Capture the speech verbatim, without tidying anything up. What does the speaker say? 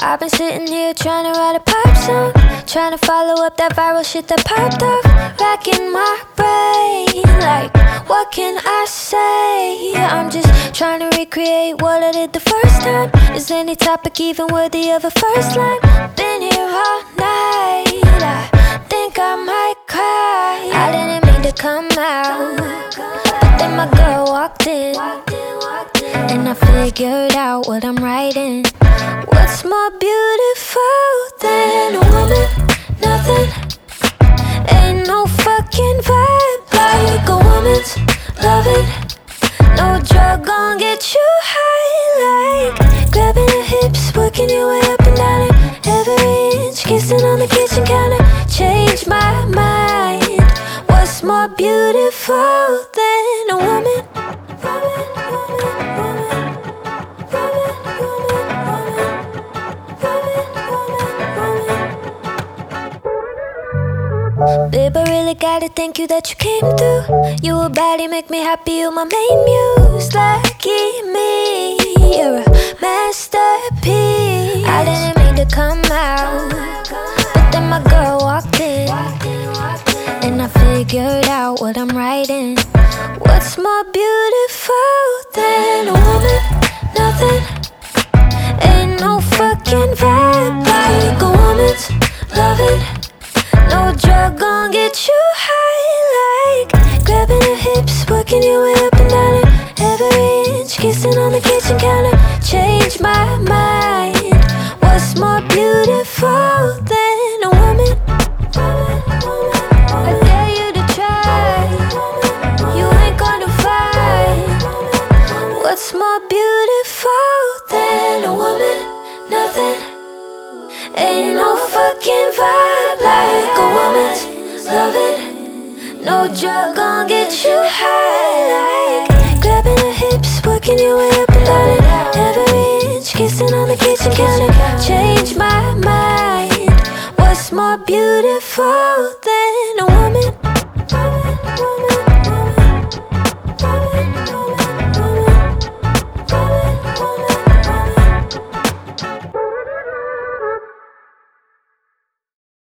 I've been sitting here trying to write a pop song, trying to follow up that viral shit that popped off, racking my brain like, what can I say? I'm just trying to recreate what I did the first time. Is any topic even worthy of a first line? Been here all night, I think I might cry. I didn't mean to come out, but then my girl walked in, and I figured out what I'm writing. What's more beautiful than a woman? Nothing. Ain't no fucking vibe like a woman's loving. No drug gon' get you high, like grabbing her hips, working your way up and down it, every inch, kissing on the kitchen counter. Change my mind. What's more beautiful than a woman? Woman, woman, woman. Babe, I really gotta thank you that you came through. You a baddie, make me happy, you my main muse. Lucky me, you're a masterpiece. I didn't mean to come out, but then my girl walked in, and I figured out what I'm writing. What's more beautiful than a woman? Nothing. Ain't no fucking vibe like a woman's loving. No drug gon' get you high, like grabbing her hips, working your way up and down it, every inch, kissing on the kitchen counter. Change my mind. What's more beautiful than a woman? I dare you to try. You ain't gonna fight. What's more beautiful than a woman? Nothing. Ain't no fucking vibe like a woman's loving. No drug gon' get you high, like grabbing her hips, working your way up and down it, every inch, kissing on the kitchen counter. Change my mind. What's more beautiful than a woman?